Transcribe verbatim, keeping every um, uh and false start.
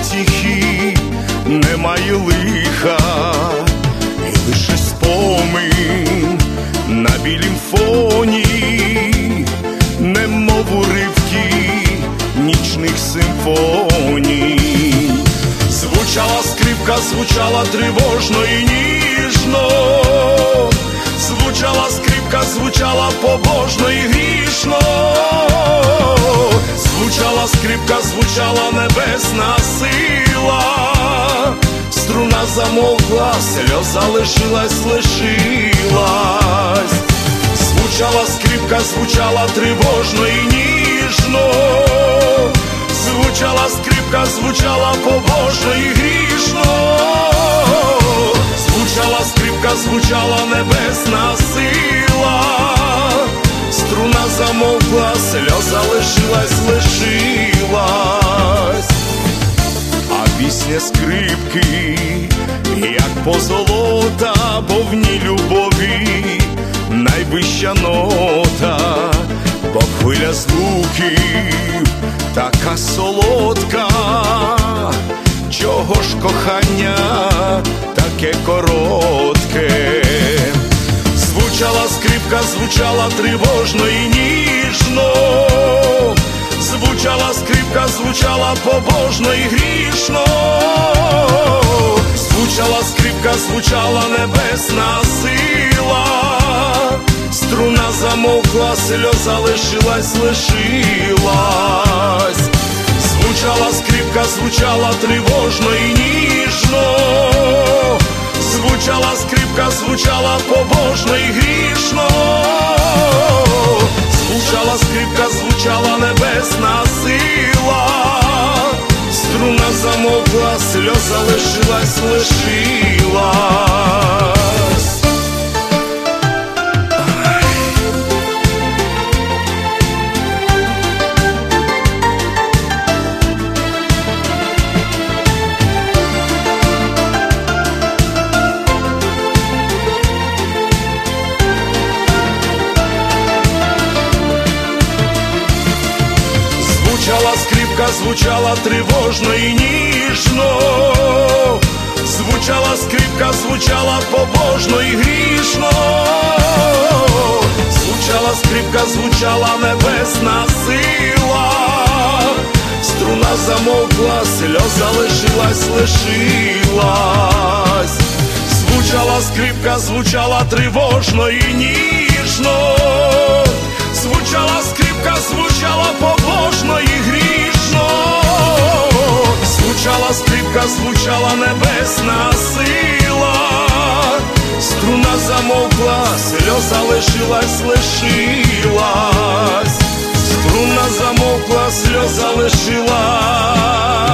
утіхи, немає лиха, і лише спомин на білім фоні, немов уривки нічних симфоній. Звучала скрипка, звучала тривожно і ніжно, звучала скрипка, звучала побожно і грішно, звучала скрипка, звучала небесна сила, струна замовкла, сльоза лишилась, лишилась. Звучала скрипка, звучала тривожно і ніжно, звучала скрипка, звучала побожно і грішно, звучала скрипка, звучала небесна сила, струна замовкла, сльоза лишилась, лишилась. А пісня скрипки, як позолота, бо в ній любові найвища нота, бо хвиля звуків така солодка, чого ж кохання таке коротке. Звучала скрипка, звучала тривожно і ніжно, звучала скрипка, звучала побожно і грішно, звучала скрипка, звучала небесна сила, струна замовкла, сльоза лишилась, лишилась. Звучала скрипка, звучала тривожно і ніжно, звучала скрипка, звучала побожно і грішно, звучала скрипка, звучала небесна сила, струна замовкла, сльоза лишилась, лишилась. Звучала скрипка, звучала тривожно і ніжно, звучала скрипка, звучала побожно і грішно, звучала скрипка, звучала небесна сила, струна замовкла, сльоза лишилась, лишилась. Звучала скрипка, звучала тривожно і ніжно, звучала скрипка, звучала побожно і грішно, звучала скрипка, звучала небесна сила, струна замовкла, сльоза лишилась, лишилась, струна замовкла, сльоза лишилась.